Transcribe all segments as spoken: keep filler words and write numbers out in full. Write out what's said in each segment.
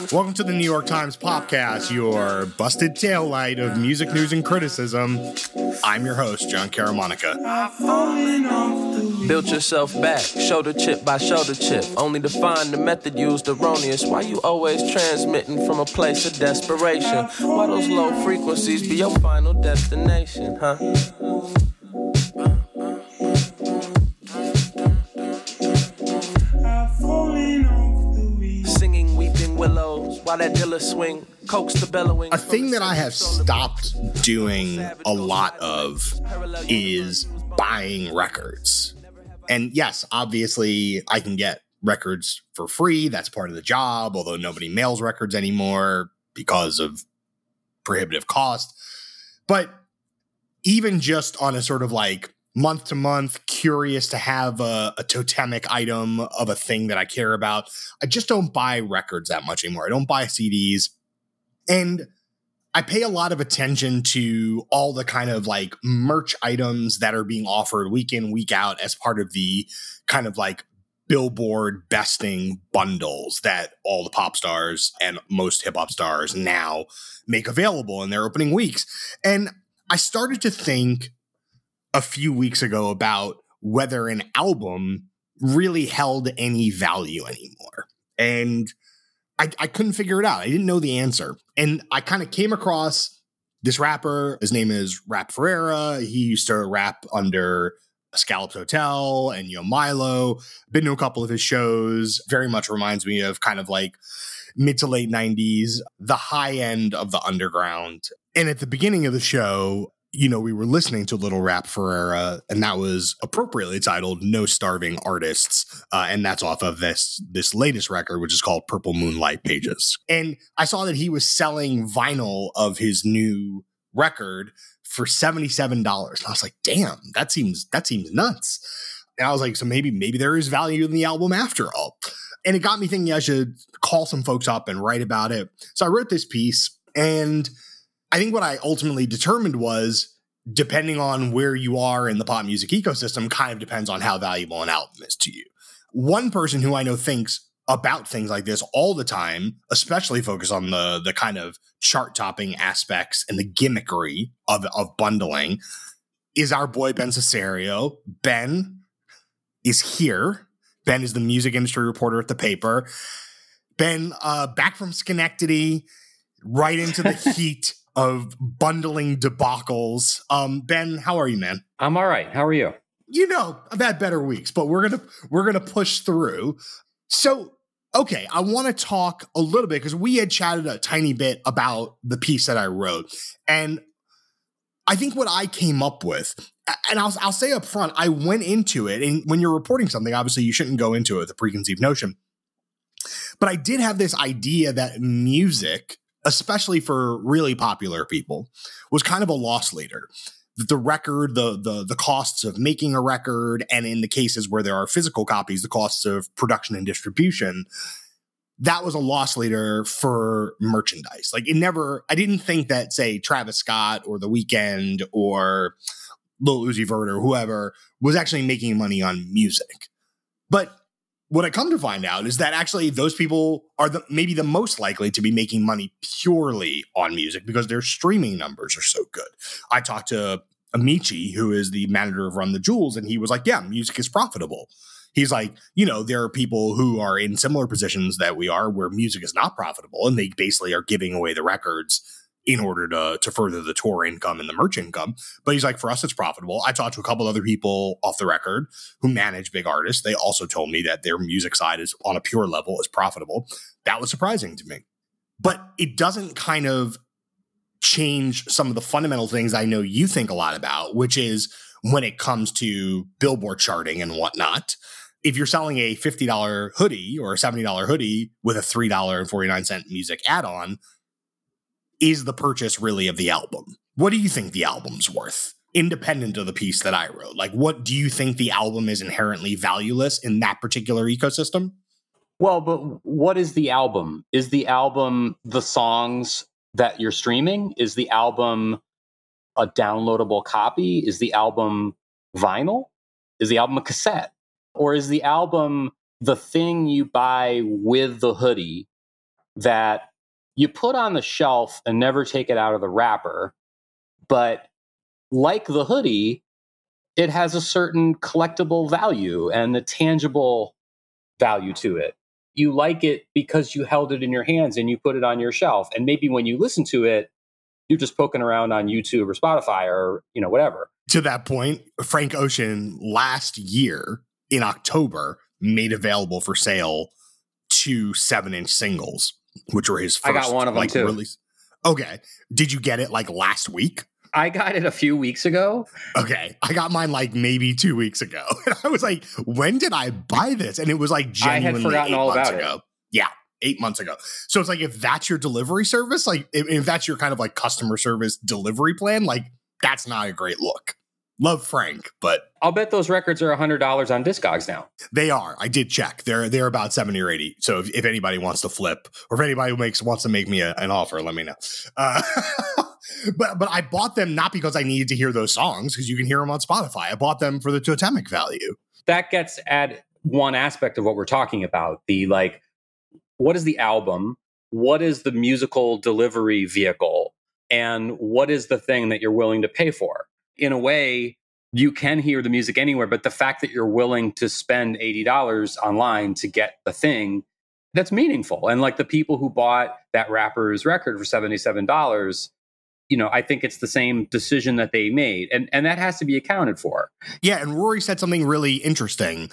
Welcome to the New York Times Popcast, your busted taillight of music news and criticism. I'm your host, John Caramonica. Build yourself back, shoulder chip by shoulder chip, only to find the method used erroneous. Why you always transmitting from a place of desperation? Why those low frequencies be your final destination, huh? Singing weeping willows while that dilla swing coax the bellowing. A thing that I have stopped doing a lot of is buying records. And yes, obviously I can get records for free. That's part of the job, although nobody mails records anymore because of prohibitive cost. But even just on a sort of like month to month, curious to have a, a totemic item of a thing that I care about, I just don't buy records that much anymore. I don't buy C Ds. And I pay a lot of attention to all the kind of like merch items that are being offered week in, week out as part of the kind of like Billboard besting bundles that all the pop stars and most hip hop stars now make available in their opening weeks. And I started to think a few weeks ago about whether an album really held any value anymore. And I, I couldn't figure it out. I didn't know the answer. And I kind of came across this rapper. His name is Rap Ferreira. He used to rap under Scallops Hotel and Yo Milo. Been to a couple of his shows. Very much reminds me of kind of like mid to late nineties, the high end of the underground. And at the beginning of the show, you know, we were listening to Little Rap Ferreira, and that was appropriately titled No Starving Artists. Uh, and that's off of this, this latest record, which is called Purple Moonlight Pages. And I saw that he was selling vinyl of his new record for seventy-seven dollars. And I was like, damn, that seems, that seems nuts. And I was like, so maybe, maybe there is value in the album after all. And it got me thinking I should call some folks up and write about it. So I wrote this piece, and I think what I ultimately determined was, depending on where you are in the pop music ecosystem, kind of depends on how valuable an album is to you. One person who I know thinks about things like this all the time, especially focused on the, the kind of chart-topping aspects and the gimmickry of, of bundling, is our boy Ben Cesario. Ben is here. Ben is the music industry reporter at the paper. Ben, uh, back from Schenectady, right into the heat of bundling debacles. Um, Ben, how are you, man? I'm all right. How are you? You know, I've had better weeks, but we're gonna we're gonna push through. So, okay, I want to talk a little bit because we had chatted a tiny bit about the piece that I wrote, and I think what I came up with, and I'll I'll say up front, I went into it, and when you're reporting something, obviously you shouldn't go into it with a preconceived notion. But I did have this idea that music, especially for really popular people, was kind of a loss leader. The record, the the the costs of making a record, and in the cases where there are physical copies, the costs of production and distribution, that was a loss leader for merchandise. Like it never, I didn't think that, say, Travis Scott or The Weeknd or Lil Uzi Vert or whoever was actually making money on music. But what I come to find out is that actually those people are the, maybe the most likely to be making money purely on music because their streaming numbers are so good. I talked to Amici, who is the manager of Run the Jewels, and he was like, yeah, music is profitable. He's like, you know, there are people who are in similar positions that we are where music is not profitable, and they basically are giving away the records in order to, to further the tour income and the merch income. But he's like, for us, it's profitable. I talked to a couple other people off the record who manage big artists. They also told me that their music side is on a pure level is profitable. That was surprising to me. But it doesn't kind of change some of the fundamental things I know you think a lot about, which is when it comes to Billboard charting and whatnot. If you're selling a fifty dollars hoodie or a seventy dollars hoodie with a three dollars and forty-nine cents music add-on, is the purchase really of the album? What do you think the album's worth, independent of the piece that I wrote? Like, what do you think the album is inherently valueless in that particular ecosystem? Well, but what is the album? Is the album the songs that you're streaming? Is the album a downloadable copy? Is the album vinyl? Is the album a cassette? Or is the album the thing you buy with the hoodie that you put on the shelf and never take it out of the wrapper. But like the hoodie, it has a certain collectible value and a tangible value to it. You like it because you held it in your hands and you put it on your shelf. And maybe when you listen to it, you're just poking around on YouTube or Spotify or, you know, whatever. To that point, Frank Ocean last year in October made available for sale two seven-inch singles, which were his first. I got one of them like, too. Release. Okay. Did you get it like last week? I got it a few weeks ago. Okay. I got mine like maybe two weeks ago. And I was like, when did I buy this? And it was like genuinely I had forgotten eight all months about ago. it. Yeah. Eight months ago. So it's like, if that's your delivery service, like if, if that's your kind of like customer service delivery plan, like that's not a great look. Love Frank, but I'll bet those records are one hundred dollars on Discogs now. They are. I did check. They're they're about seventy or eighty. So if, if anybody wants to flip, or if anybody makes wants to make me a, an offer, let me know. Uh, but but I bought them not because I needed to hear those songs, because you can hear them on Spotify. I bought them for the totemic value. That gets at one aspect of what we're talking about. The like, what is the album? What is the musical delivery vehicle? And what is the thing that you're willing to pay for? In a way, you can hear the music anywhere, but the fact that you're willing to spend eighty dollars online to get the thing, that's meaningful. And like the people who bought that rapper's record for seventy-seven dollars, you know, I think it's the same decision that they made. And, and that has to be accounted for. Yeah, and Rory said something really interesting.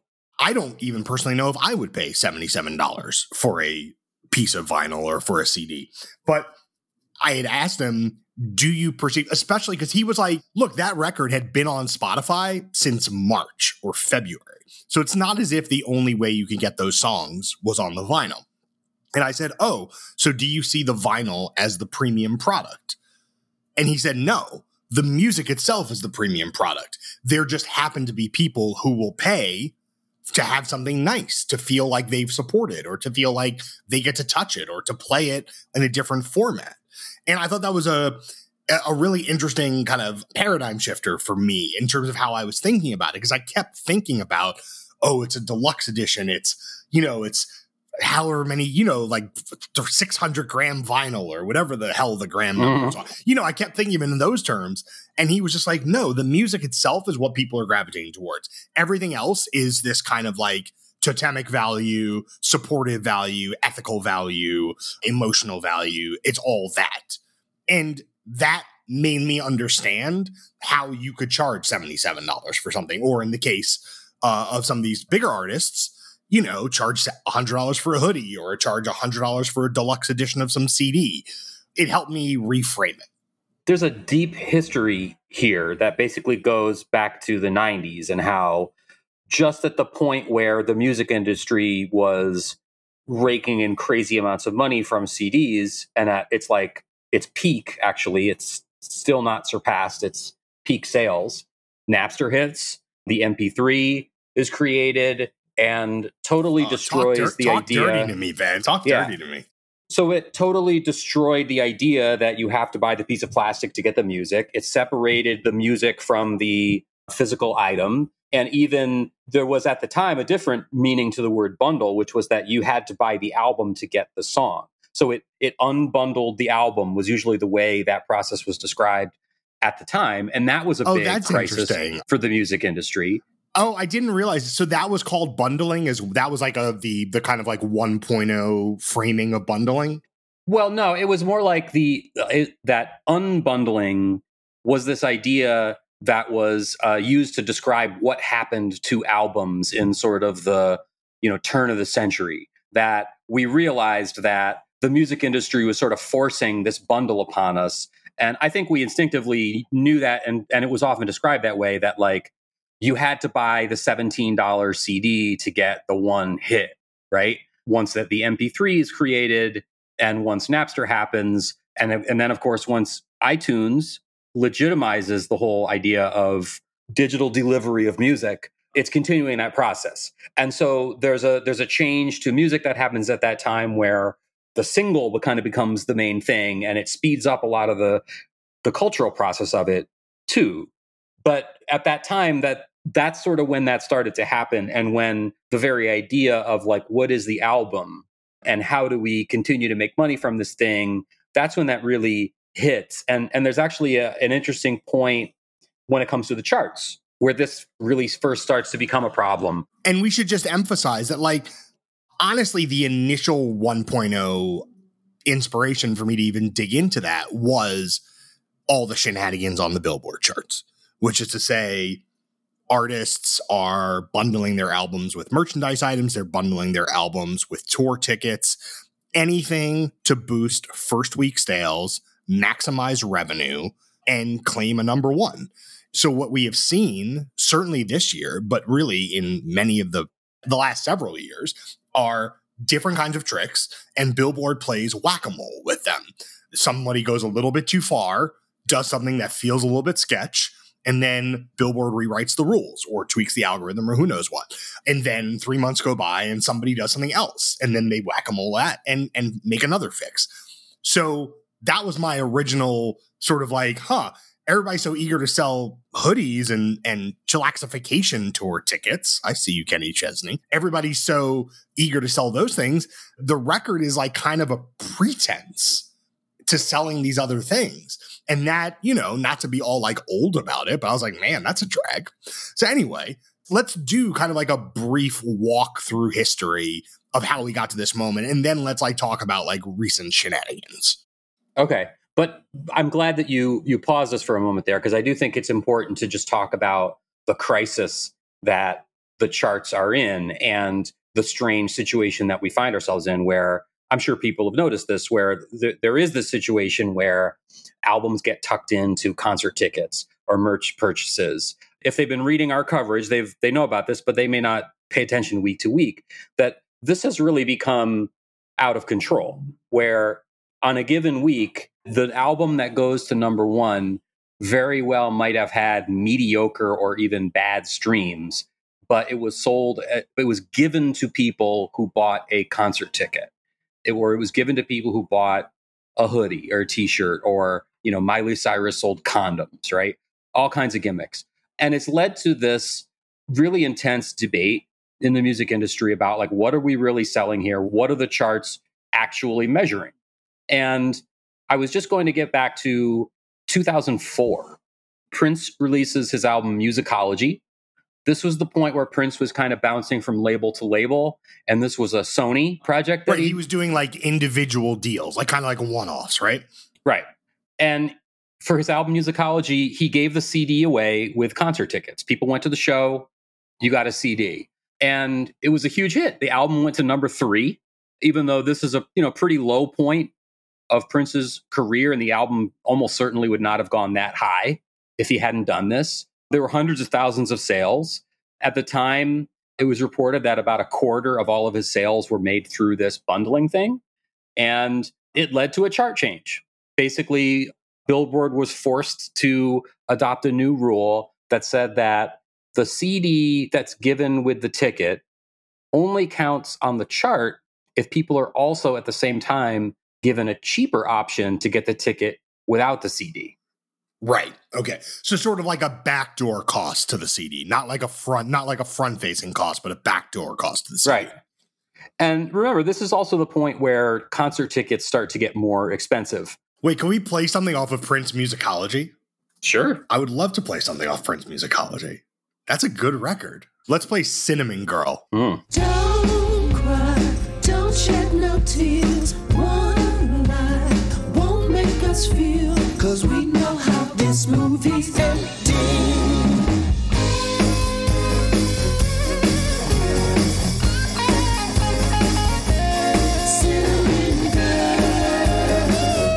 I don't even personally know if I would pay seventy-seven dollars for a piece of vinyl or for a C D. But I had asked him, do you perceive, especially because he was like, look, that record had been on Spotify since March or February. So it's not as if the only way you can get those songs was on the vinyl. And I said, oh, so do you see the vinyl as the premium product? And he said, no, the music itself is the premium product. There just happen to be people who will pay to have something nice, to feel like they've supported, or to feel like they get to touch it, or to play it in a different format. And I thought that was a a really interesting kind of paradigm shifter for me in terms of how I was thinking about it, because I kept thinking about, oh, it's a deluxe edition. It's, you know, it's however many, you know, like six hundred gram vinyl or whatever the hell the gram numbers Mm-hmm. are. You know, I kept thinking of it in those terms. And he was just like, no, the music itself is what people are gravitating towards. Everything else is this kind of like totemic value, supportive value, ethical value, emotional value. It's all that. And that made me understand how you could charge seventy-seven dollars for something. Or in the case uh, of some of these bigger artists, you know, charge one hundred dollars for a hoodie, or charge one hundred dollars for a deluxe edition of some C D. It helped me reframe it. There's a deep history here that basically goes back to the nineties, and how just at the point where the music industry was raking in crazy amounts of money from C Ds, and at it's like its peak, actually, it's still not surpassed its peak sales. Napster hits, the M P three is created, and totally Oh, destroys talk dir- the talk idea. dirty to me, Van. Talk Yeah. dirty to me. So it totally destroyed the idea that you have to buy the piece of plastic to get the music. It separated the music from the physical item. And even there was at the time a different meaning to the word bundle, which was that you had to buy the album to get the song. So it it unbundled the album, was usually the way that process was described at the time. And that was a Oh, big that's crisis interesting. for the music industry. Oh, I didn't realize. So that was called bundling. Is that was like a the the kind of like one point oh framing of bundling? Well, no, it was more like the it, that unbundling was this idea that was uh, used to describe what happened to albums in sort of the, you know, turn of the century. That we realized that the music industry was sort of forcing this bundle upon us, and I think we instinctively knew that, and and it was often described that way. That like you had to buy the seventeen dollars C D to get the one hit, right? Once that the M P three is created, and once Napster happens, and, and then, of course, once iTunes legitimizes the whole idea of digital delivery of music, it's continuing that process. And so there's a there's a change to music that happens at that time where the single kind of becomes the main thing, and it speeds up a lot of the the cultural process of it too. But at that time, that that's sort of when that started to happen, and when the very idea of like, what is the album and how do we continue to make money from this thing? That's when that really hits. And, and there's actually a, an interesting point when it comes to the charts, where this really first starts to become a problem. And we should just emphasize that, like, honestly, the initial one point oh inspiration for me to even dig into that was all the shenanigans on the Billboard charts, which is to say, artists are bundling their albums with merchandise items. They're bundling their albums with tour tickets, anything to boost first week sales, maximize revenue, and claim a number one. So what we have seen, certainly this year, but really in many of the, the last several years, are different kinds of tricks, and Billboard plays whack-a-mole with them. Somebody goes a little bit too far, does something that feels a little bit sketch, and then Billboard rewrites the rules or tweaks the algorithm or who knows what. And then three months go by and somebody does something else, and then they whack-a-mole that and, and make another fix. So that was my original sort of like, huh, everybody's so eager to sell hoodies and, and chillaxification tour tickets. I see you, Kenny Chesney. Everybody's so eager to sell those things. The record is like kind of a pretense to selling these other things. And that, you know, not to be all like old about it, but I was like, man, that's a drag. So anyway, let's do kind of like a brief walk through history of how we got to this moment. And then let's like talk about like recent shenanigans. Okay. But I'm glad that you you paused us for a moment there, because I do think it's important to just talk about the crisis that the charts are in and the strange situation that we find ourselves in, where I'm sure people have noticed this, where th- there is this situation where albums get tucked into concert tickets or merch purchases. If they've been reading our coverage, they've they know about this, but they may not pay attention week to week, that this has really become out of control, where on a given week, the album that goes to number one very well might have had mediocre or even bad streams, but it was sold, it was given to people who bought a concert ticket, it, or it was given to people who bought a hoodie or a t-shirt, or, you know, Miley Cyrus sold condoms, right? All kinds of gimmicks. And it's led to this really intense debate in the music industry about, like, what are we really selling here? What are the charts actually measuring? And I was just going to get back to two thousand four. Prince releases his album Musicology. This was the point where Prince was kind of bouncing from label to label, and this was a Sony project. That right, he, he was doing like individual deals, like kind of like one-offs, right? Right. And for his album Musicology, he gave the C D away with concert tickets. People went to the show, you got a C D. And it was a huge hit. The album went to number three, even though this is a, you know, pretty low point of Prince's career, and the album almost certainly would not have gone that high if he hadn't done this. There were hundreds of thousands of sales. At the time, it was reported that about a quarter of all of his sales were made through this bundling thing. And it led to a chart change. Basically, Billboard was forced to adopt a new rule that said that the C D that's given with the ticket only counts on the chart if people are also at the same time given a cheaper option to get the ticket without the C D. Right. Okay. So sort of like a backdoor cost to the C D, not like a front, not like a front-facing cost, but a backdoor cost to the C D. Right. And remember, this is also the point where concert tickets start to get more expensive. Wait, can we play something off of Prince Musicology? Sure. I would love to play something off Prince Musicology. That's a good record. Let's play Cinnamon Girl. Mm. Don't cry, don't shed no tears. One night won't make us feel, 'cause we know how this movie's ending. Cinnamon Girl.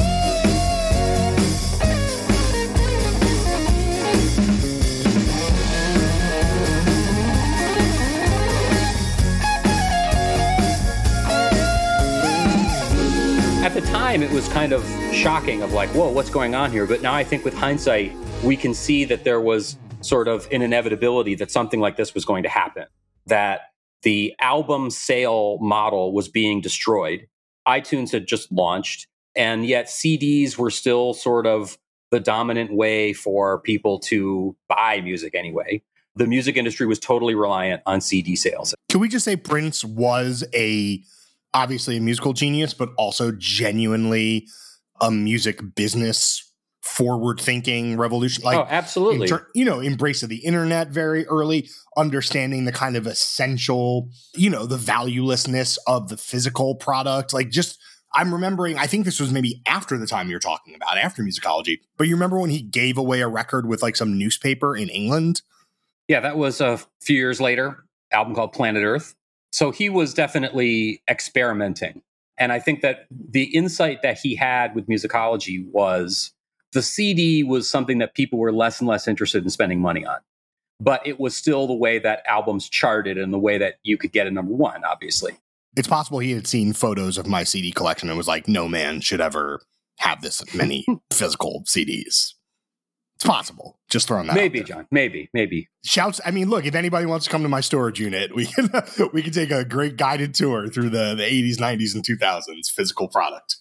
At the time, it was kind of shocking of like, whoa, what's going on here? But now I think with hindsight, we can see that there was sort of an inevitability that something like this was going to happen, that the album sale model was being destroyed. iTunes had just launched, and yet C Ds were still sort of the dominant way for people to buy music anyway. The music industry was totally reliant on C D sales. Can we just say Prince was a obviously a musical genius, but also genuinely a music business forward-thinking revolution. Like, oh, absolutely. Ter- you know, embrace of the internet very early, understanding the kind of essential, you know, the valuelessness of the physical product. Like, just, I'm remembering, I think this was maybe after the time you're talking about, after musicology, but you remember when he gave away a record with like some newspaper in England? Yeah, that was a few years later, album called Planet Earth. So he was definitely experimenting. And I think that the insight that he had with musicology was the C D was something that people were less and less interested in spending money on. But it was still the way that albums charted and the way that you could get a number one, obviously. It's possible he had seen photos of my C D collection and was like, no man should ever have this many physical C Ds. It's possible. Just throwing that Maybe, out there. John. Maybe, maybe. Shouts. I mean, look, if anybody wants to come to my storage unit, we can we can take a great guided tour through the, the eighties, nineties, and two thousands physical product.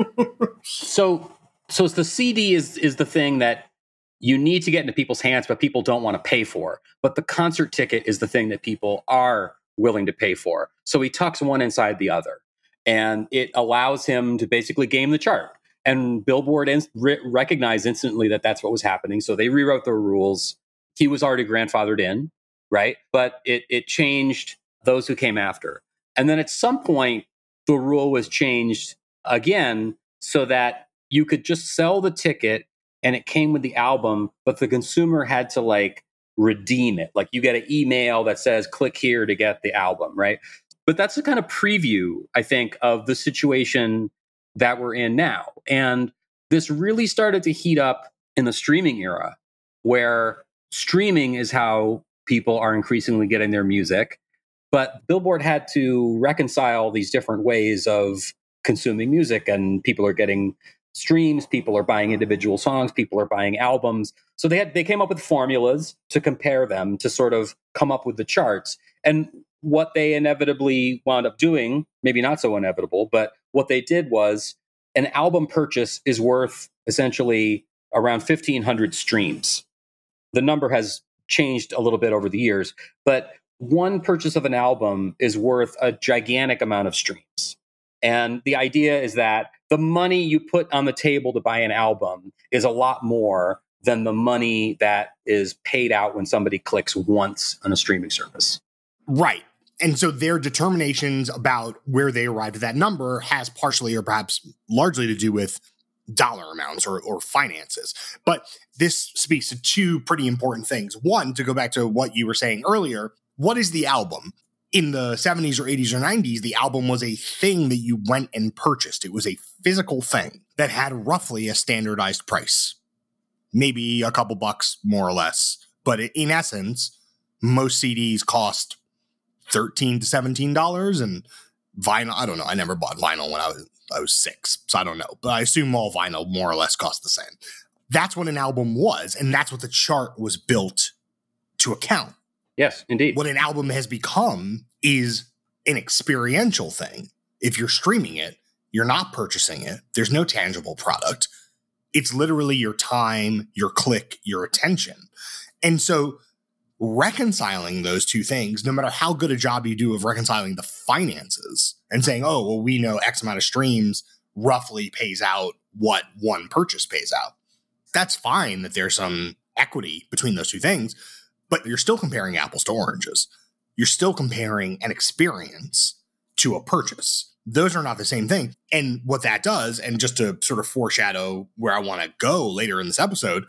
so so the C D is is the thing that you need to get into people's hands, but people don't want to pay for. But the concert ticket is the thing that people are willing to pay for. So he tucks one inside the other. And it allows him to basically game the chart. And Billboard in- re- recognized instantly that that's what was happening. So they rewrote the rules. He was already grandfathered in, right? But it it changed those who came after. And then at some point, the rule was changed again so that you could just sell the ticket and it came with the album, but the consumer had to like redeem it. Like you get an email that says, click here to get the album, right? But that's a kind of preview, I think, of the situation that we're in now. And this really started to heat up in the streaming era, where streaming is how people are increasingly getting their music. But Billboard had to reconcile these different ways of consuming music, and people are getting streams, people are buying individual songs, people are buying albums. So they had they came up with formulas to compare them to sort of come up with the charts. And what they inevitably wound up doing, maybe not so inevitable, but what they did was an album purchase is worth essentially around fifteen hundred streams. The number has changed a little bit over the years, but one purchase of an album is worth a gigantic amount of streams. And the idea is that the money you put on the table to buy an album is a lot more than the money that is paid out when somebody clicks once on a streaming service. Right. And so their determinations about where they arrived at that number has partially or perhaps largely to do with dollar amounts or, or finances. But this speaks to two pretty important things. One, to go back to what you were saying earlier, what is the album? In the seventies or eighties or nineties, the album was a thing that you went and purchased. It was a physical thing that had roughly a standardized price, maybe a couple bucks more or less. But in essence, most C Ds cost thirteen to seventeen dollars, and vinyl, I don't know. I never bought vinyl when I was I was six, so I don't know. But I assume all vinyl more or less cost the same. That's what an album was, and that's what the chart was built to account. Yes, indeed. What an album has become is an experiential thing. If you're streaming it, you're not purchasing it. There's no tangible product. It's literally your time, your click, your attention. And so reconciling those two things, no matter how good a job you do of reconciling the finances and saying, oh, well, we know X amount of streams roughly pays out what one purchase pays out. That's fine that there's some equity between those two things, but you're still comparing apples to oranges. You're still comparing an experience to a purchase. Those are not the same thing. And what that does, and just to sort of foreshadow where I want to go later in this episode,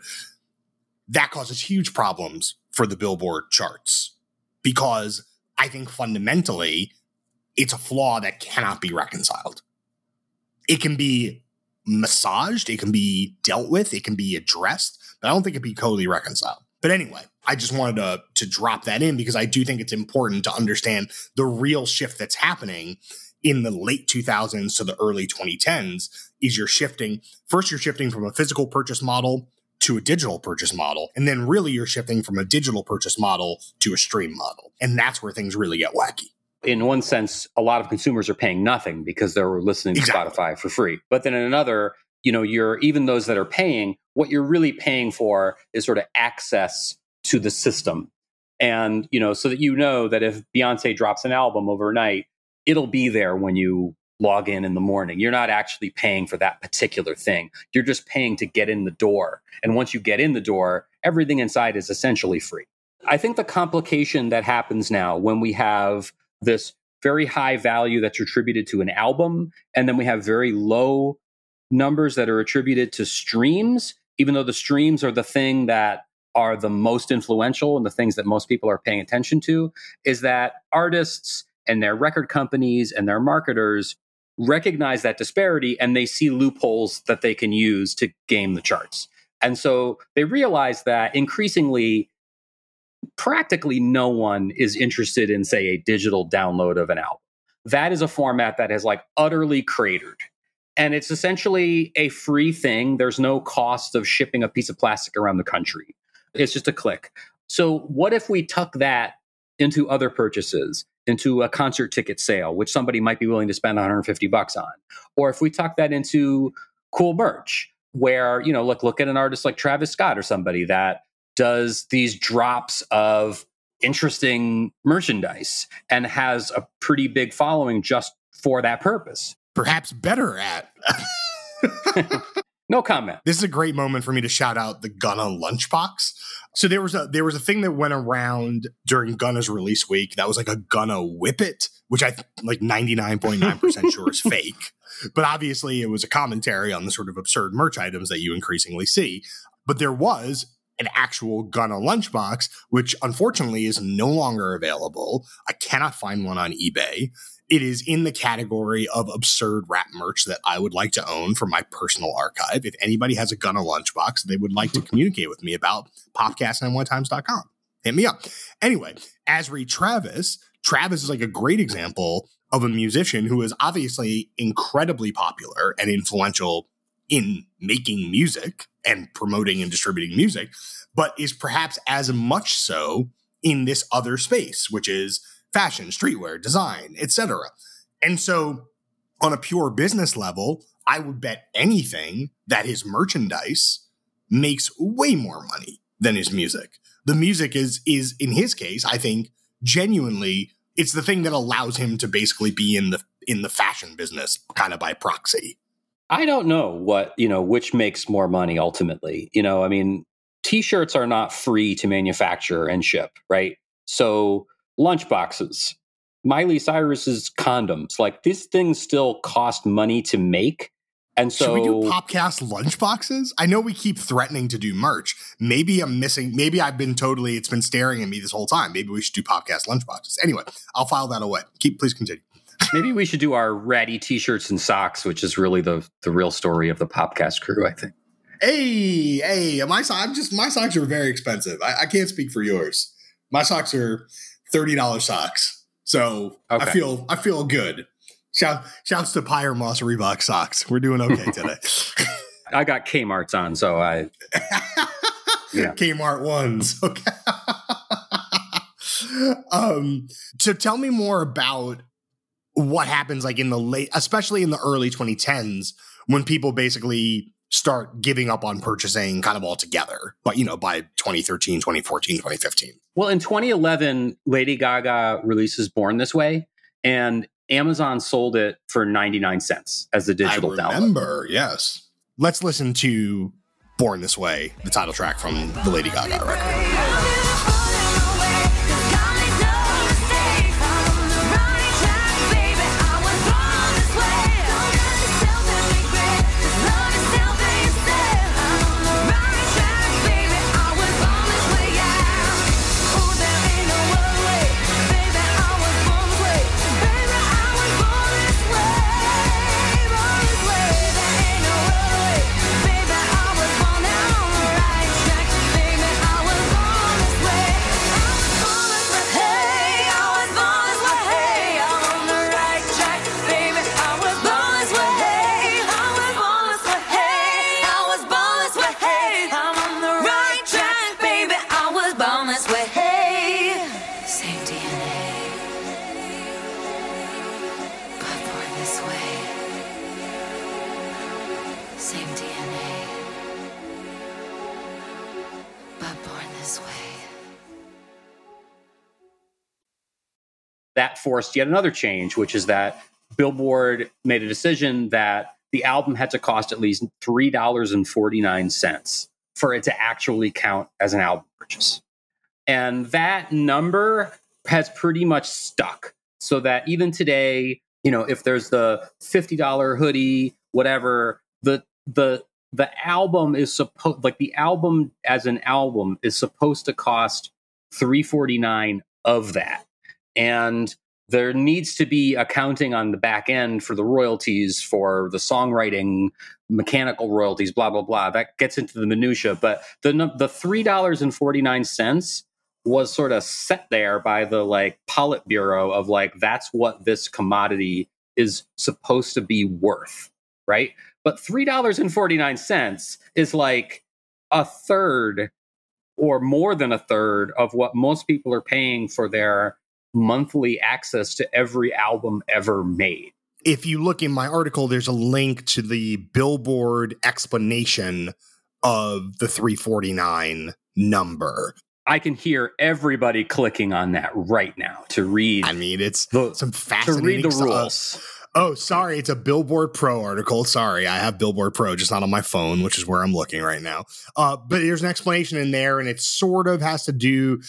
that causes huge problems for the Billboard charts, because I think fundamentally it's a flaw that cannot be reconciled. It can be massaged, it can be dealt with, it can be addressed, but I don't think it can be totally reconciled. But anyway, I just wanted to, to drop that in because I do think it's important to understand the real shift that's happening in the late two thousands to the early twenty tens is you're shifting. First, you're shifting from a physical purchase model to a digital purchase model. And then really you're shifting from a digital purchase model to a stream model. And that's where things really get wacky. In one sense, a lot of consumers are paying nothing because they're listening to exactly. Spotify for free. But then in another, you know, you're even those that are paying, what you're really paying for is sort of access to the system. And, you know, so that you know that if Beyonce drops an album overnight, it'll be there when you log in in the morning. You're not actually paying for that particular thing. You're just paying to get in the door. And once you get in the door, everything inside is essentially free. I think the complication that happens now when we have this very high value that's attributed to an album, and then we have very low numbers that are attributed to streams, even though the streams are the thing that are the most influential and the things that most people are paying attention to, is that artists and their record companies and their marketers recognize that disparity and they see loopholes that they can use to game the charts. And so they realize that increasingly, practically no one is interested in, say, a digital download of an album. That is a format that has like utterly cratered. And it's essentially a free thing. There's no cost of shipping a piece of plastic around the country. It's just a click. So what if we tuck that into other purchases, into a concert ticket sale, which somebody might be willing to spend one hundred fifty bucks on? Or if we tuck that into cool merch, where, you know, look, look at an artist like Travis Scott or somebody that does these drops of interesting merchandise and has a pretty big following just for that purpose. Perhaps better at. No comment. This is a great moment for me to shout out the Gunna lunchbox. So there was a there was a thing that went around during Gunna's release week that was like a Gunna Whippet, which I like ninety-nine point nine percent sure is fake. But obviously it was a commentary on the sort of absurd merch items that you increasingly see. But there was an actual Gunna lunchbox, which unfortunately is no longer available. I cannot find one on eBay. It is in the category of absurd rap merch that I would like to own for my personal archive. If anybody has a Gunna lunchbox they would like to communicate with me about, popcast at n one times dot com. Hit me up. Anyway, as re Travis, Travis is like a great example of a musician who is obviously incredibly popular and influential in making music and promoting and distributing music, but is perhaps as much so in this other space, which is fashion, streetwear, design, et cetera. And so on a pure business level, I would bet anything that his merchandise makes way more money than his music. The music is, is in his case, I think, genuinely, it's the thing that allows him to basically be in the in the fashion business kind of by proxy. I don't know what, you know, which makes more money ultimately. You know, I mean, t-shirts are not free to manufacture and ship, right? So lunchboxes, Miley Cyrus's condoms, like these things still cost money to make. And so, should we do Popcast lunchboxes? I know we keep threatening to do merch. Maybe I'm missing. Maybe I've been totally. It's been staring at me this whole time. Maybe we should do Popcast lunchboxes. Anyway, I'll file that away. Keep. Please continue. Maybe we should do our ratty t-shirts and socks, which is really the the real story of the Popcast crew, I think. Hey, hey, my socks. Just my socks are very expensive. I, I can't speak for yours. My socks are thirty dollars socks. So okay. I feel I feel good. Shout, shouts to Pyre Moss Reebok socks. We're doing okay today. I got Kmart's on, so I... Yeah. Kmart ones. Okay. um, so tell me more about what happens like in the late, especially in the early twenty tens, when people basically start giving up on purchasing kind of altogether. But, you know, by twenty thirteen, twenty fourteen, twenty fifteen. Well, in twenty eleven, Lady Gaga releases Born This Way, and Amazon sold it for ninety-nine cents as the digital download. I remember, download. Yes. Let's listen to Born This Way, the title track from the Lady Gaga record. That forced yet another change, which is that Billboard made a decision that the album had to cost at least three dollars and forty-nine cents for it to actually count as an album purchase. And that number has pretty much stuck, so that even today, you know, if there's the fifty dollars hoodie, whatever, the the the album is supposed, like the album as an album is supposed to cost three forty-nine of that. And there needs to be accounting on the back end for the royalties, for the songwriting, mechanical royalties, blah, blah, blah. That gets into the minutia. But the the three dollars and forty-nine cents was sort of set there by the like Politburo of like, that's what this commodity is supposed to be worth, right? But three dollars and forty-nine cents is like a third or more than a third of what most people are paying for their monthly access to every album ever made. If you look in my article, there's a link to the Billboard explanation of the three forty-nine number. I can hear everybody clicking on that right now to read. I mean, it's the, some fascinating to read the stuff. rules. Oh, sorry. It's a Billboard Pro article. Sorry. I have Billboard Pro, just not on my phone, which is where I'm looking right now. Uh, but there's an explanation in there, and it sort of has to do...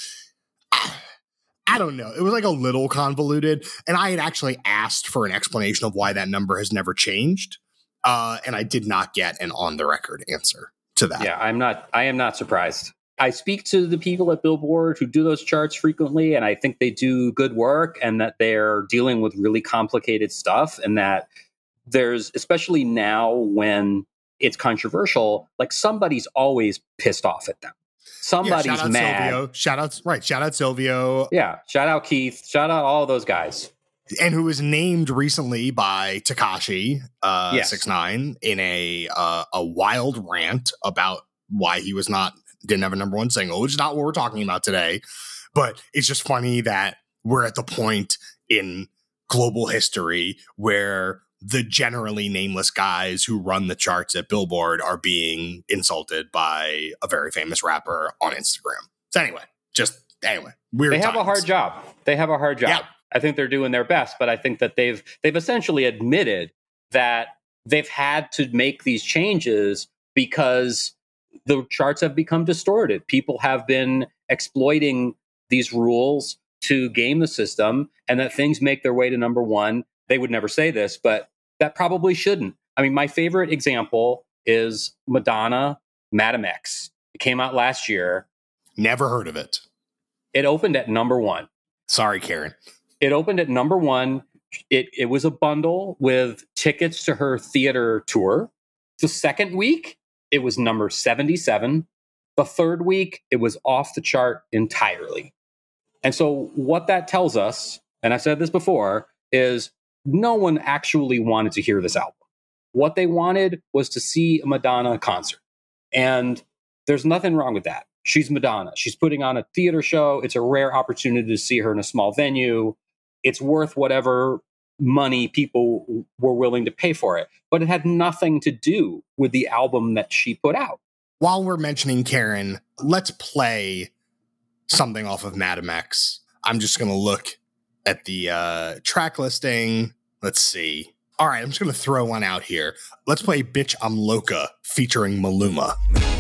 I don't know. It was like a little convoluted. And I had actually asked for an explanation of why that number has never changed. Uh, and I did not get an on-the-record answer to that. Yeah, I'm not, I am not surprised. I speak to the people at Billboard who do those charts frequently, and I think they do good work and that they're dealing with really complicated stuff, and that there's, especially now when it's controversial, like somebody's always pissed off at them. Somebody's yeah, shout out mad. Silvio. Shout out, right. Shout out Silvio. Yeah. Shout out Keith. Shout out all those guys. And who was named recently by Tekashi uh, yes. six nine in a uh, a wild rant about why he was not didn't have a number one single, which is not what we're talking about today. But it's just funny that we're at the point in global history where the generally nameless guys who run the charts at Billboard are being insulted by a very famous rapper on Instagram. So anyway, just anyway, weird. They have times. a hard job. They have a hard job. Yeah. I think they're doing their best, but I think that they've they've essentially admitted that they've had to make these changes because the charts have become distorted. People have been exploiting these rules to game the system, and that things make their way to number one. They would never say this, but that probably shouldn't. I mean, my favorite example is Madonna, Madam X. It came out last year. Never heard of it. It opened at number one. Sorry, Karen. It opened at number one. It it was a bundle with tickets to her theater tour. The second week, it was number seventy-seven. The third week, it was off the chart entirely. And so what that tells us, and I've said this before, is no one actually wanted to hear this album. What they wanted was to see a Madonna concert. And there's nothing wrong with that. She's Madonna. She's putting on a theater show. It's a rare opportunity to see her in a small venue. It's worth whatever money people were willing to pay for it. But it had nothing to do with the album that she put out. While we're mentioning Karen, let's play something off of Madam X. I'm just going to look at the uh, track listing. Let's see. All right, I'm just going to throw one out here. Let's play Bitch I'm Loca featuring Maluma.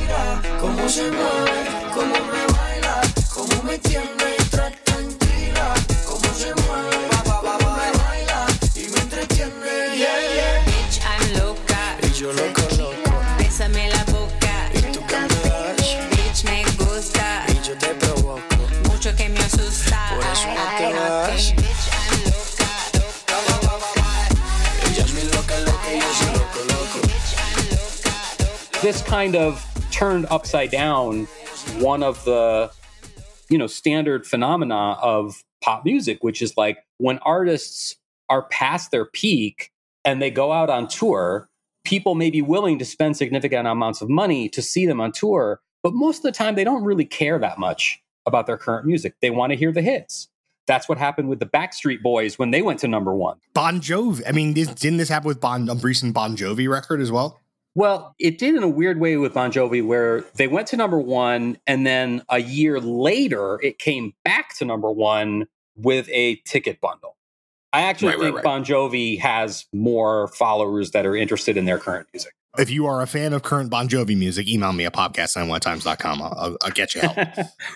This kind of turned upside down one of the, you know, standard phenomena of pop music, which is like when artists are past their peak and they go out on tour, people may be willing to spend significant amounts of money to see them on tour, but most of the time they don't really care that much about their current music. They want to hear the hits. That's what happened with the Backstreet Boys when they went to number one. Bon Jovi. I mean, didn't this happen with Bon, a recent Bon Jovi record as well? Well, it did in a weird way with Bon Jovi, where they went to number one, and then a year later, it came back to number one with a ticket bundle. I actually Right, right, think right. Bon Jovi has more followers that are interested in their current music. If you are a fan of current Bon Jovi music, email me at podcast nine one times dot com. I'll, I'll, I'll get you help.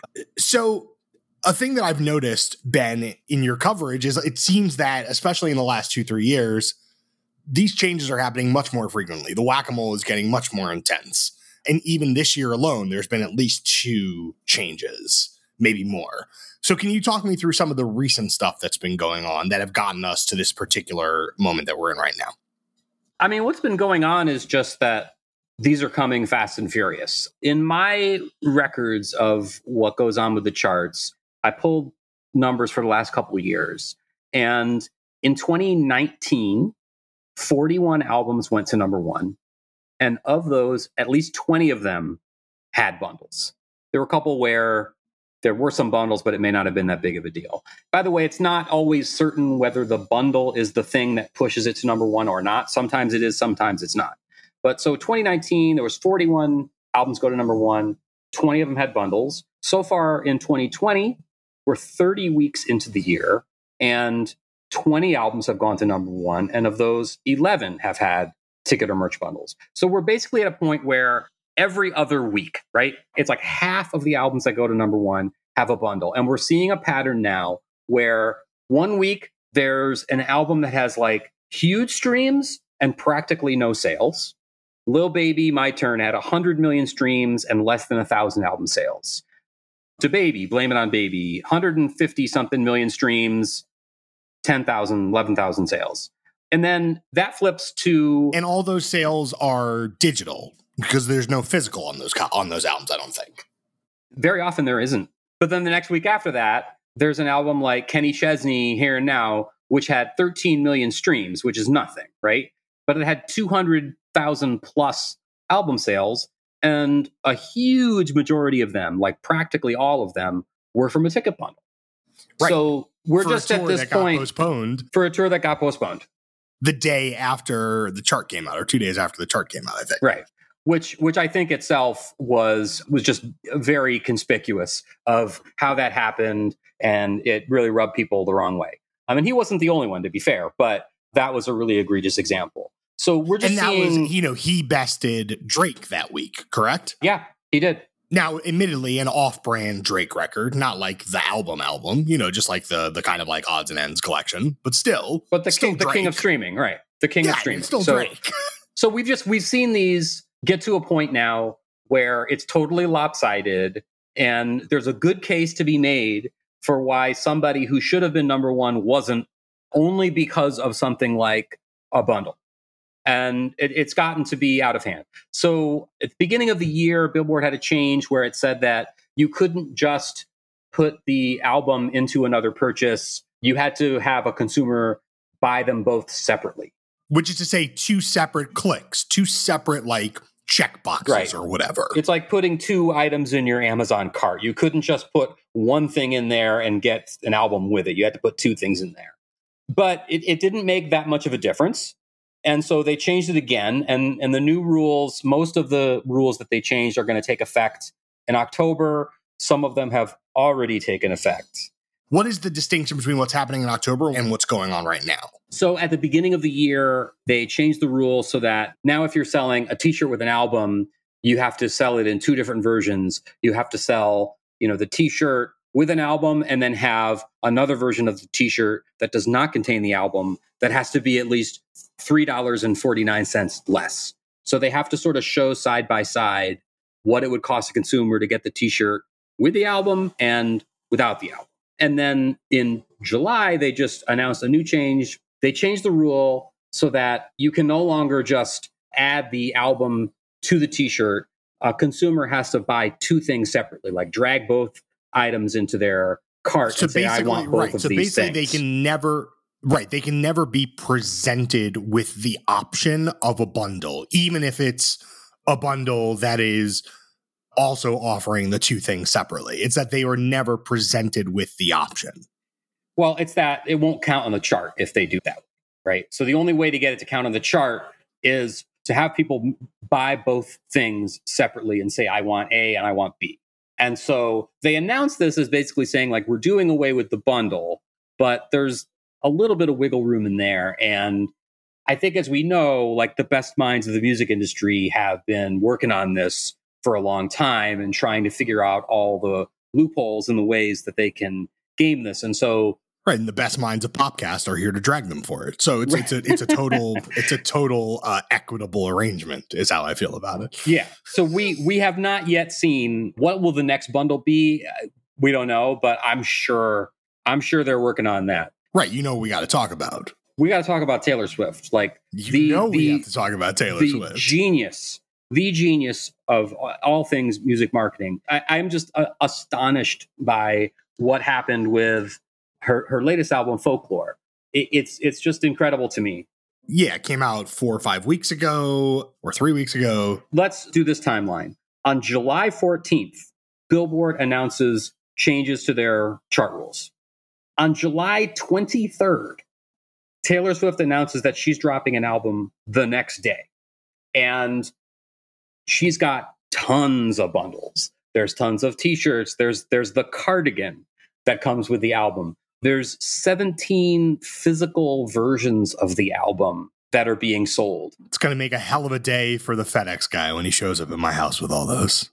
So a thing that I've noticed, Ben, in your coverage is it seems that, especially in the last two, three years, these changes are happening much more frequently. The whack-a-mole is getting much more intense. And even this year alone, there's been at least two changes, maybe more. So can you talk me through some of the recent stuff that's been going on that have gotten us to this particular moment that we're in right now? I mean, what's been going on is just that these are coming fast and furious. In my records of what goes on with the charts, I pulled numbers for the last couple of years. And in twenty nineteen, forty-one albums went to number one. And of those, at least twenty of them had bundles. There were a couple where there were some bundles, but it may not have been that big of a deal. By the way, it's not always certain whether the bundle is the thing that pushes it to number one or not. Sometimes it is, sometimes it's not. But so twenty nineteen, there was forty-one albums go to number one. twenty of them had bundles. So far in twenty twenty, we're thirty weeks into the year, and twenty albums have gone to number one. And of those, eleven have had ticket or merch bundles. So we're basically at a point where every other week, right? It's like half of the albums that go to number one have a bundle. And we're seeing a pattern now where one week there's an album that has like huge streams and practically no sales. Lil Baby, My Turn, had one hundred million streams and less than one thousand album sales. DaBaby, Blame It on Baby, one hundred fifty something million streams, ten thousand, eleven thousand sales. And then that flips to... And all those sales are digital because there's no physical on those co- on those albums, I don't think. Very often there isn't. But then the next week after that, there's an album like Kenny Chesney, Here and Now, which had thirteen million streams, which is nothing, right? But it had two hundred thousand plus album sales, and a huge majority of them, like practically all of them, were from a ticket bundle. Right. So we're For just a at tour this that got point postponed for a tour that got postponed. the day after the chart came out, or two days after the chart came out, I think. Right. Which which I think itself was was just very conspicuous of how that happened, and it really rubbed people the wrong way. I mean, he wasn't the only one, to be fair, but that was a really egregious example. So we're just And that seeing, was, you know, he bested Drake that week, correct? yeah, he did. Now, admittedly, an off-brand Drake record, not like the album album, you know, just like the the kind of like odds and ends collection, but still, But the still king, the king of Drake. streaming, right? The king Yeah, of streaming. it's still so, Drake. so we've just we've seen these get to a point now where it's totally lopsided, and there's a good case to be made for why somebody who should have been number one wasn't, only because of something like a bundle. And it, it's gotten to be out of hand. So at the beginning of the year, Billboard had a change where it said that you couldn't just put the album into another purchase. You had to have a consumer buy them both separately. Which is to say two separate clicks, two separate like check boxes Right. or whatever. It's like putting two items in your Amazon cart. You couldn't just put one thing in there and get an album with it. You had to put two things in there. But it, it didn't make that much of a difference. And so they changed it again. And, and the new rules, most of the rules that they changed are going to take effect in October. Some of them have already taken effect. What is the distinction between what's happening in October and what's going on right now? So at the beginning of the year, they changed the rules so that now if you're selling a t-shirt with an album, you have to sell it in two different versions. You have to sell, you know, the t-shirt with an album and then have another version of the t-shirt that does not contain the album that has to be at least three dollars and forty-nine cents less. So they have to sort of show side by side what it would cost a consumer to get the t-shirt with the album and without the album. And then in July, they just announced a new change. They changed the rule so that you can no longer just add the album to the t-shirt. A consumer has to buy two things separately, like drag both items into their cart So and say, I basically, want both right. of So these basically, things. they can never, right. They can never be presented with the option of a bundle, even if it's a bundle that is also offering the two things separately. It's that they were never presented with the option. Well, it's that it won't count on the chart if they do that, right? So the only way to get it to count on the chart is to have people buy both things separately and say, I want A and I want B. And so they announced this as basically saying, like, we're doing away with the bundle, but there's a little bit of wiggle room in there. And I think, as we know, like the best minds of the music industry have been working on this for a long time and trying to figure out all the loopholes and the ways that they can game this. And so, right, and the best minds of Popcast are here to drag them for it. So it's it's a it's a total it's a total uh, equitable arrangement, is how I feel about it. Yeah. So we we have not yet seen what will the next bundle be. We don't know, but I'm sure I'm sure they're working on that. Right. You know, we got to talk about. We got to talk about Taylor Swift. Like you the, know, the, we have to talk about Taylor the Swift. Genius, the genius of all things music marketing. I, I'm just uh, astonished by what happened with her her latest album, Folklore. It, it's it's just incredible to me. Yeah, it came out four or five weeks ago or three weeks ago. Let's do this timeline. On July fourteenth, Billboard announces changes to their chart rules. On July twenty-third, Taylor Swift announces that she's dropping an album the next day. And she's got tons of bundles. There's tons of t-shirts. There's there's the cardigan that comes with the album. There's seventeen physical versions of the album that are being sold. It's going to make a hell of a day for the FedEx guy when he shows up at my house with all those.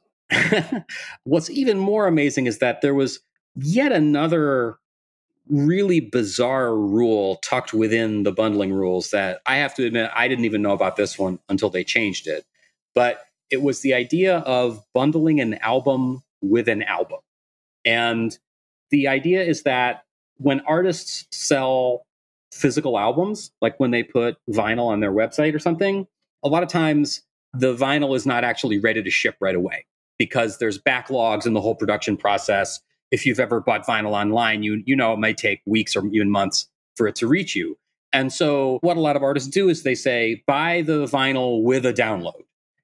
What's even more amazing is that there was yet another really bizarre rule tucked within the bundling rules that I have to admit, I didn't even know about this one until they changed it. But it was the idea of bundling an album with an album. And the idea is that when artists sell physical albums, like when they put vinyl on their website or something, a lot of times the vinyl is not actually ready to ship right away because there's backlogs in the whole production process. If you've ever bought vinyl online, you you know it might take weeks or even months for it to reach you. And so what a lot of artists do is they say, buy the vinyl with a download.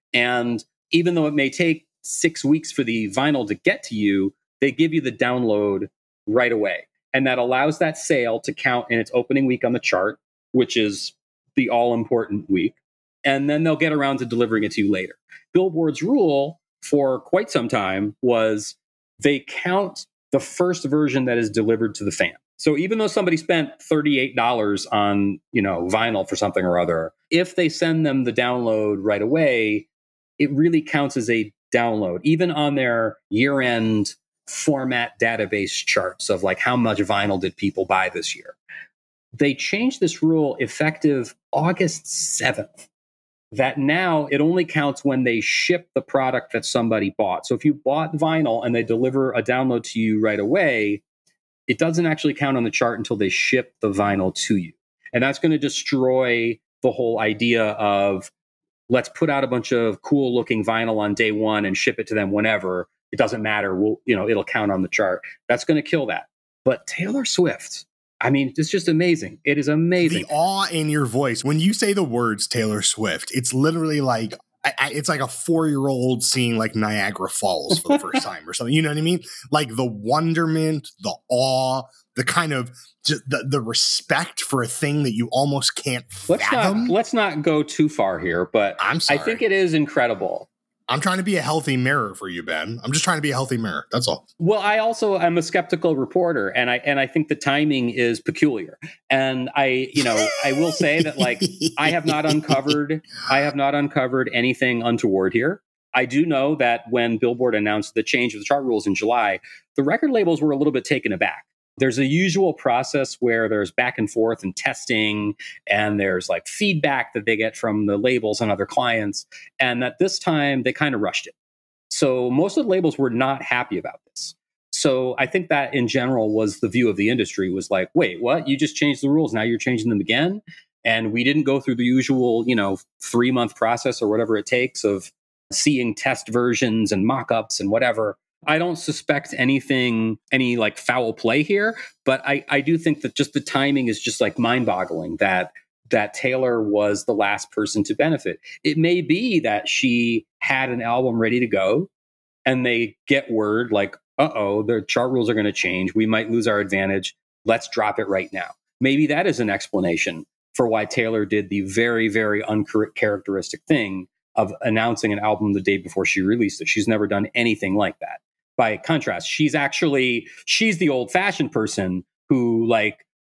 And even though it may take six weeks for the vinyl to get to you, they give you the download right away. And that allows that sale to count in its opening week on the chart, which is the all-important week. And then they'll get around to delivering it to you later. Billboard's rule for quite some time was they count the first version that is delivered to the fan. So even though somebody spent thirty-eight dollars on, you know, vinyl for something or other, if they send them the download right away, it really counts as a download, even on their year-end format database charts of like how much vinyl did people buy this year. They changed this rule effective August seventh. That now it only counts when they ship the product that somebody bought. So if you bought vinyl and they deliver a download to you right away, it doesn't actually count on the chart until they ship the vinyl to you. And that's going to destroy the whole idea of let's put out a bunch of cool looking vinyl on day one and ship it to them whenever. It doesn't matter. We'll, you know, it'll count on the chart. That's going to kill that. But Taylor Swift, I mean, it's just amazing. It is amazing. The awe in your voice. When you say the words Taylor Swift, it's literally like, I, I, it's like a four-year-old seeing like Niagara Falls for the first time or something. You know what I mean? Like the wonderment, the awe, the kind of the, the respect for a thing that you almost can't let's fathom. Not, let's not go too far here, but I'm sorry. I think it is incredible. I'm trying to be a healthy mirror for you, Ben. I'm just trying to be a healthy mirror. That's all. Well, I also am a skeptical reporter, and I and I think the timing is peculiar. And I, you know, I will say that like I have not uncovered, I have not uncovered anything untoward here. I do know that when Billboard announced the change of the chart rules in July, the record labels were a little bit taken aback. There's a usual process where there's back and forth and testing, and there's like feedback that they get from the labels and other clients. And that this time they kind of rushed it. So most of the labels were not happy about this. So I think that in general was the view of the industry was like, wait, what? You just changed the rules. Now you're changing them again. And we didn't go through the usual, you know, three month process or whatever it takes of seeing test versions and mock-ups and whatever. I don't suspect anything, any like foul play here, but I, I do think that just the timing is just like mind boggling that that Taylor was the last person to benefit. It may be that she had an album ready to go and they get word like, uh-oh, the chart rules are going to change. We might lose our advantage. Let's drop it right now. Maybe that is an explanation for why Taylor did the very, very uncharacteristic thing of announcing an album the day before she released it. She's never done anything like that. By contrast, she's actually, she's the old fashioned person who like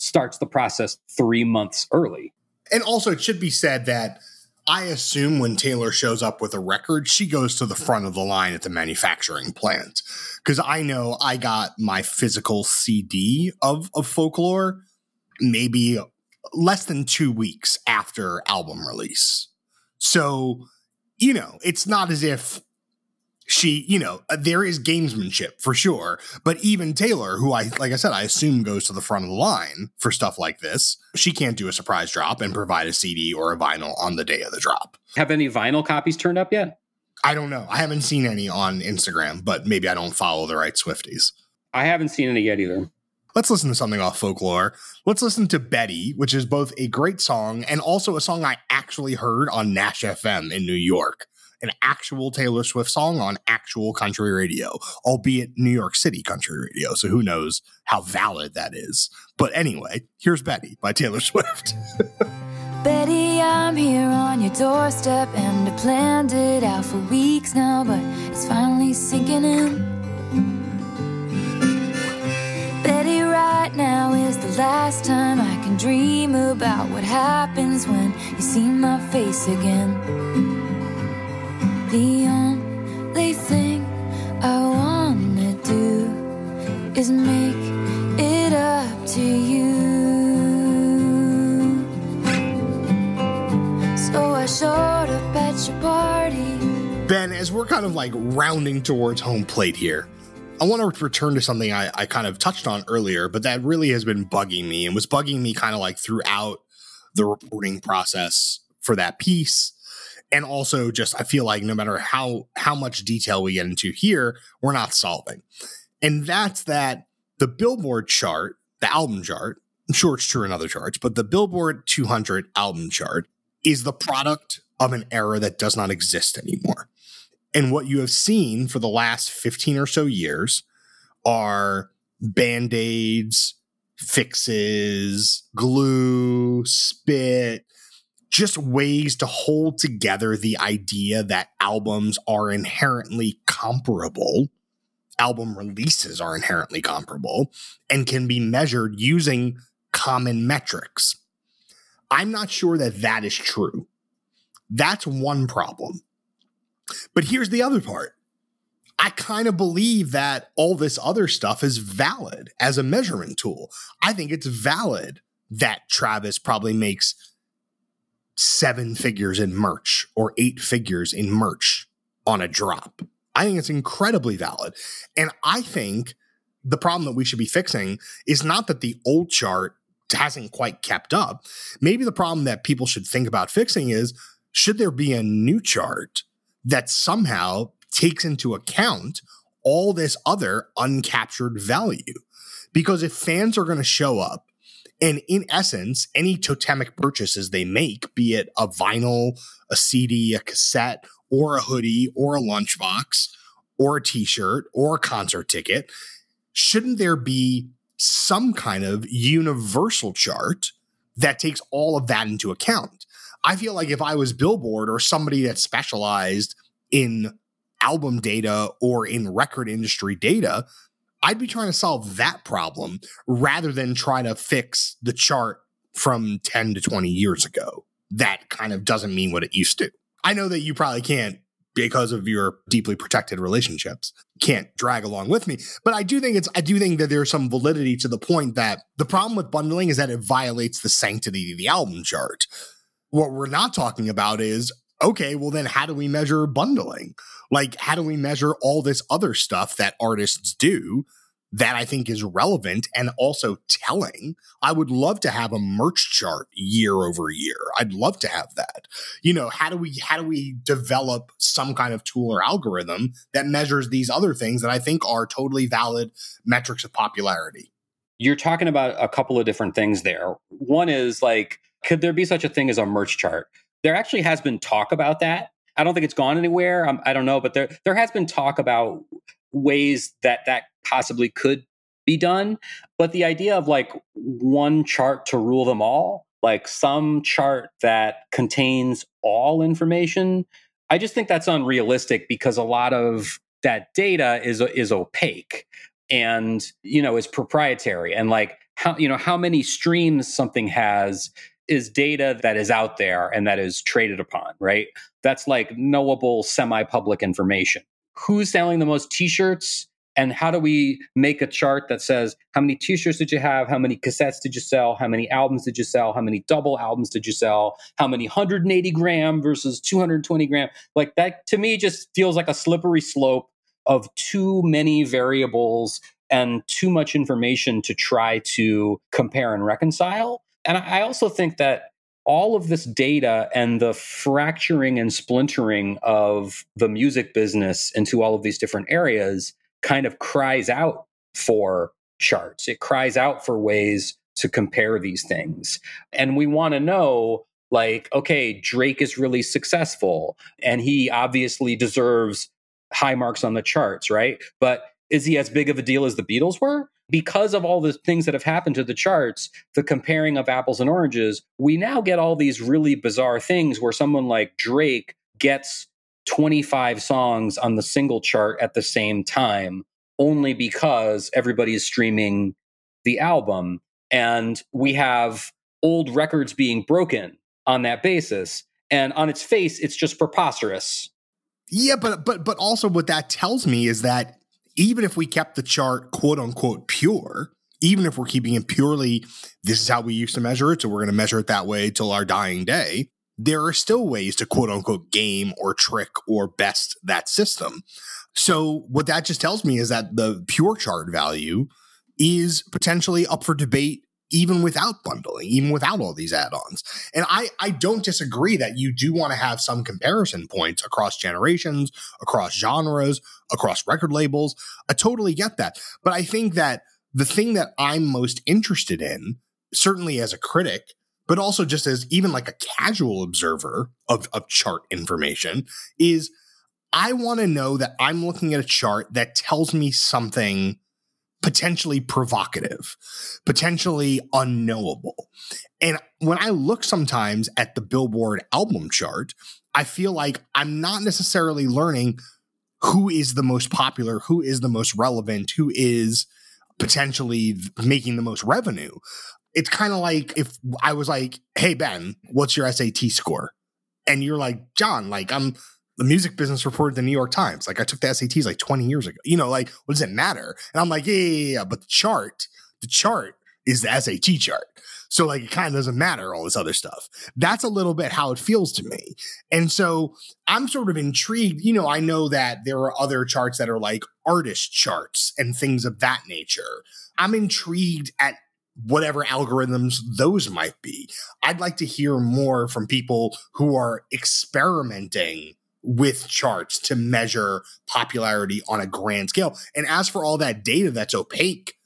starts the process three months early. And also, it should be said that I assume when Taylor shows up with a record, she goes to the front of the line at the manufacturing plant. Because I know I got my physical C D of, of Folklore maybe less than two weeks after album release. So, you know, it's not as if she, you know, there is gamesmanship for sure. But even Taylor, who I, like I said, I assume goes to the front of the line for stuff like this, she can't do a surprise drop and provide a C D or a vinyl on the day of the drop. Have any vinyl copies turned up yet? I don't know. I haven't seen any on Instagram, but maybe I don't follow the right Swifties. I haven't seen any yet either. Let's listen to something off Folklore. Let's listen to Betty, which is both a great song and also a song I actually heard on Nash F M in New York. An actual Taylor Swift song on actual country radio, albeit New York City country radio. So who knows how valid that is. But anyway, here's Betty by Taylor Swift. Betty, I'm here on your doorstep, and I planned it out for weeks now, but it's finally sinking in. Betty, right now is the last time I can dream about what happens when you see my face again. The only thing I wanna do is make it up to you. So I showed up at your party. Ben, as we're kind of like rounding towards home plate here, I want to return to something I, I kind of touched on earlier, but that really has been bugging me and was bugging me kind of like throughout the reporting process for that piece. And also just, I feel like no matter how, how much detail we get into here, we're not solving. And that's that the Billboard chart, the album chart, I'm sure it's true in other charts, but the Billboard two hundred album chart is the product of an era that does not exist anymore. And what you have seen for the last fifteen or so years are Band-Aids, fixes, glue, spit, just ways to hold together the idea that albums are inherently comparable, album releases are inherently comparable, and can be measured using common metrics. I'm not sure that that is true. That's one problem. But here's the other part. I kind of believe that all this other stuff is valid as a measurement tool. I think it's valid that Travis probably makes seven figures in merch or eight figures in merch on a drop. I think it's incredibly valid. And I think the problem that we should be fixing is not that the old chart hasn't quite kept up. Maybe the problem that people should think about fixing is, should there be a new chart that somehow takes into account all this other uncaptured value? Because if fans are going to show up, and in essence, any totemic purchases they make, be it a vinyl, a C D, a cassette, or a hoodie, or a lunchbox, or a t-shirt, or a concert ticket, shouldn't there be some kind of universal chart that takes all of that into account? I feel like if I was Billboard or somebody that specialized in album data or in record industry data, I'd be trying to solve that problem rather than trying to fix the chart from ten to twenty years ago. That kind of doesn't mean what it used to. I know that you probably can't, because of your deeply protected relationships, can't drag along with me. But I do think it's, I do think that there's some validity to the point that the problem with bundling is that it violates the sanctity of the album chart. What we're not talking about is, okay, well then how do we measure bundling? Like, how do we measure all this other stuff that artists do that I think is relevant and also telling? I would love to have a merch chart year over year. I'd love to have that. You know, how do we how do we develop some kind of tool or algorithm that measures these other things that I think are totally valid metrics of popularity? You're talking about a couple of different things there. One is like, could there be such a thing as a merch chart? There actually has been talk about that. I don't think it's gone anywhere. Um, I don't know, but there there has been talk about ways that that possibly could be done. But the idea of like one chart to rule them all, like some chart that contains all information, I just think that's unrealistic because a lot of that data is is opaque and, you know, is proprietary. And like how, you know, how many streams something has is data that is out there and that is traded upon, right? That's like knowable semi-public information. Who's selling the most t-shirts? And how do we make a chart that says, how many t-shirts did you have? How many cassettes did you sell? How many albums did you sell? How many double albums did you sell? How many one hundred eighty gram versus two hundred twenty gram? Like that, to me, just feels like a slippery slope of too many variables and too much information to try to compare and reconcile. And I also think that all of this data and the fracturing and splintering of the music business into all of these different areas kind of cries out for charts. It cries out for ways to compare these things. And we want to know, like, okay, Drake is really successful and he obviously deserves high marks on the charts, right? But is he as big of a deal as the Beatles were? Because of all the things that have happened to the charts, the comparing of apples and oranges, we now get all these really bizarre things where someone like Drake gets twenty-five songs on the single chart at the same time, only because everybody is streaming the album. And we have old records being broken on that basis. And on its face, it's just preposterous. Yeah, but but but also what that tells me is that even if we kept the chart quote unquote pure, even if we're keeping it purely, this is how we used to measure it, so we're going to measure it that way till our dying day, there are still ways to quote unquote game or trick or best that system. So what that just tells me is that the pure chart value is potentially up for debate even without bundling, even without all these add-ons. And I, I don't disagree that you do want to have some comparison points across generations, across genres, across record labels. I totally get that. But I think that the thing that I'm most interested in, certainly as a critic, but also just as even like a casual observer of, of chart information, is I want to know that I'm looking at a chart that tells me something potentially provocative, potentially unknowable. And when I look sometimes at the Billboard album chart, I feel like I'm not necessarily learning who is the most popular, who is the most relevant, who is potentially making the most revenue. It's kind of like if I was like, hey, Ben, what's your S A T score? And you're like, John, like I'm the music business reported the New York Times. Like I took the S A Ts like twenty years ago. You know, like what does it matter? And I'm like, yeah, yeah, yeah. But the chart, the chart is the S A T chart. So like it kind of doesn't matter all this other stuff. That's a little bit how it feels to me. And so I'm sort of intrigued. You know, I know that there are other charts that are like artist charts and things of that nature. I'm intrigued at whatever algorithms those might be. I'd like to hear more from people who are experimenting with charts to measure popularity on a grand scale. And as for all that data that's opaque,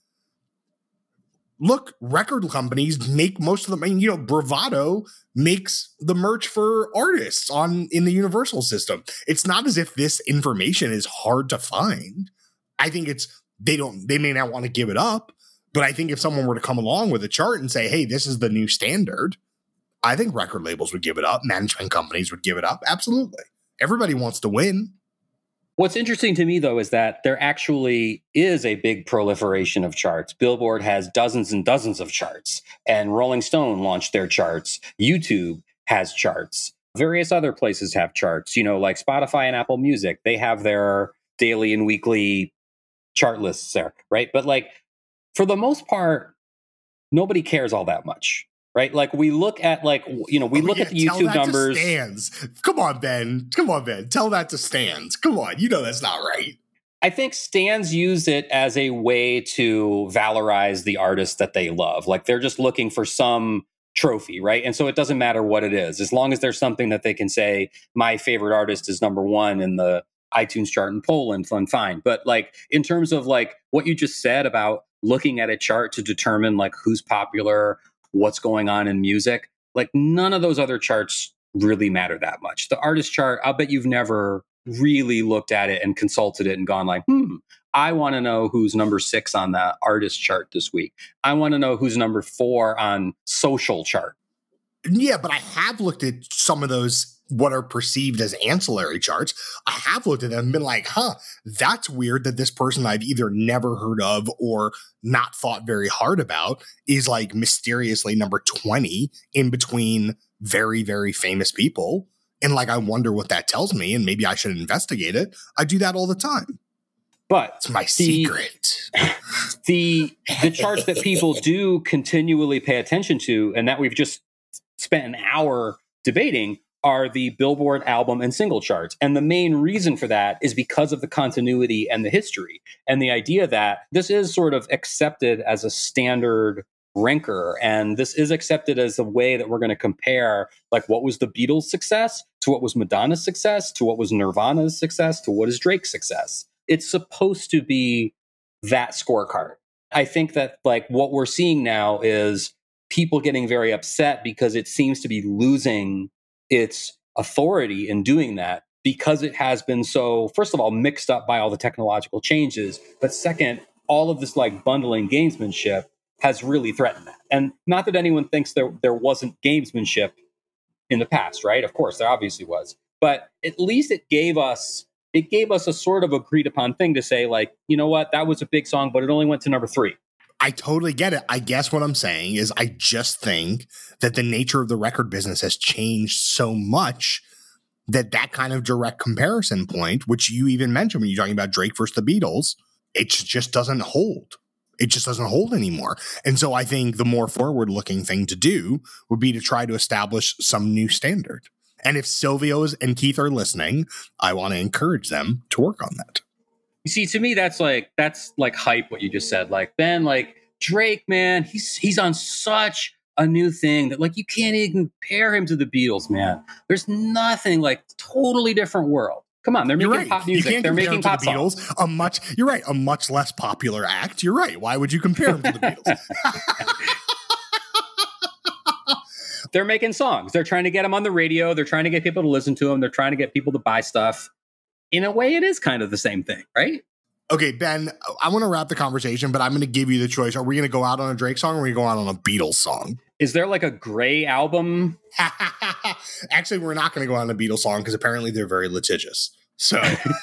look, record companies make most of them. I mean, you know, Bravado makes the merch for artists on in the Universal system. It's not as if this information is hard to find. I think it's they don't they may not want to give it up, but I think if someone were to come along with a chart and say, hey, this is the new standard, I think record labels would give it up. Management companies would give it up. Absolutely. Everybody wants to win. What's interesting to me, though, is that there actually is a big proliferation of charts. Billboard has dozens and dozens of charts, and Rolling Stone launched their charts. YouTube has charts. Various other places have charts, you know, like Spotify and Apple Music. They have their daily and weekly chart lists there, right? But like, for the most part, nobody cares all that much. Right, like we look at like you know we oh, look yeah, at the YouTube numbers. To Stans. Come on, Ben. Come on, Ben. Tell that to Stans. Come on, you know that's not right. I think Stans use it as a way to valorize the artists that they love. Like they're just looking for some trophy, right? And so it doesn't matter what it is, as long as there's something that they can say, my favorite artist is number one in the iTunes chart in Poland. Fun, fine. But like in terms of like what you just said about looking at a chart to determine like who's popular, what's going on in music, like none of those other charts really matter that much. The artist chart, I'll bet you've never really looked at it and consulted it and gone like, hmm, I want to know who's number six on the artist chart this week. I want to know who's number four on social chart. Yeah, but I have looked at some of those what are perceived as ancillary charts, I have looked at them and been like, huh, that's weird that this person I've either never heard of or not thought very hard about is like mysteriously number twenty in between very, very famous people. And like, I wonder what that tells me, and maybe I should investigate it. I do that all the time. But it's my the, secret. The the charts that people do continually pay attention to, and that we've just spent an hour debating, are the Billboard album and single charts. And the main reason for that is because of the continuity and the history, and the idea that this is sort of accepted as a standard ranker, and this is accepted as a way that we're going to compare like what was the Beatles' success to what was Madonna's success to what was Nirvana's success to what is Drake's success. It's supposed to be that scorecard. I think that like what we're seeing now is people getting very upset because it seems to be losing its authority in doing that, because it has been so, first of all, mixed up by all the technological changes. But second, all of this like bundling gamesmanship has really threatened that. And not that anyone thinks there, there wasn't gamesmanship in the past, right? Of course, there obviously was. But at least it gave us It gave us a sort of agreed upon thing to say, like, you know what, that was a big song, but it only went to number three. I totally get it. I guess what I'm saying is I just think that the nature of the record business has changed so much that that kind of direct comparison point, which you even mentioned when you're talking about Drake versus the Beatles, it just doesn't hold. It just doesn't hold anymore. And so I think the more forward-looking thing to do would be to try to establish some new standard. And if Silvio's and Keith are listening, I want to encourage them to work on that. You see, to me, that's like that's like hype, what you just said. Like, Ben, like Drake, man, he's he's on such a new thing that like you can't even compare him to the Beatles, man. There's nothing, like totally different world. Come on, they're making right. pop music. They're making pop the Beatles, songs. A much, you're right, a much less popular act. You're right. Why would you compare him to the Beatles? They're making songs. They're trying to get them on the radio. They're trying to get people to listen to them. They're trying to get people to buy stuff. In a way, it is kind of the same thing, right? Okay, Ben, I want to wrap the conversation, but I'm going to give you the choice. Are we going to go out on a Drake song or are we going to go out on a Beatles song? Is there like a gray album? Actually, we're not going to go on a Beatles song because apparently they're very litigious. So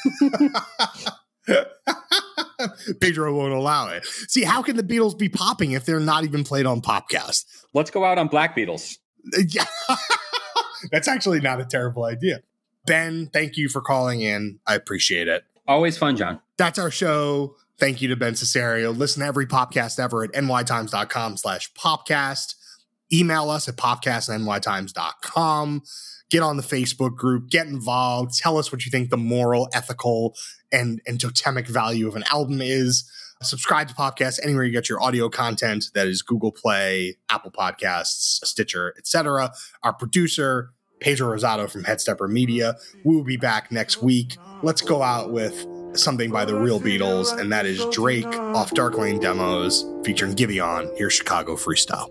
Pedro won't allow it. See, how can the Beatles be popping if they're not even played on Popcast? Let's go out on Black Beatles. Yeah, that's actually not a terrible idea. Ben, thank you for calling in. I appreciate it. Always fun, John. That's our show. Thank you to Ben Cesario. Listen to every podcast ever at nytimes.com slash popcast. Email us at popcast at nytimes dot com. Get on the Facebook group. Get involved. Tell us what you think the moral, ethical, and, and totemic value of an album is. Subscribe to Popcast anywhere you get your audio content. That is Google Play, Apple Podcasts, Stitcher, et cetera. Our producer, Pedro Rosado from Headstepper Media. We will be back next week. Let's go out with something by the real Beatles, and that is Drake off Dark Lane Demos featuring Giveon. Here's Chicago Freestyle.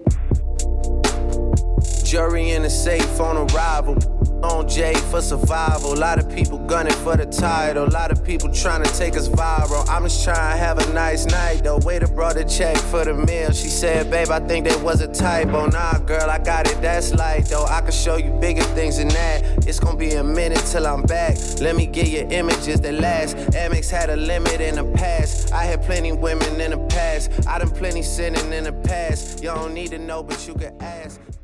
Jury in the safe on arrival. On J for survival. A lot of people gunning for the title. A lot of people trying to take us viral. I'm just trying to have a nice night though. Waiter brought a check for the meal. She said, babe, I think there was a typo. Nah, girl, I got it, that's light though. I can show you bigger things than that. It's gonna be a minute till I'm back. Let me get you images that last. Amex had a limit in the past. I had plenty women in the past. I done plenty sinning in the past. You don't need to know, but you can ask.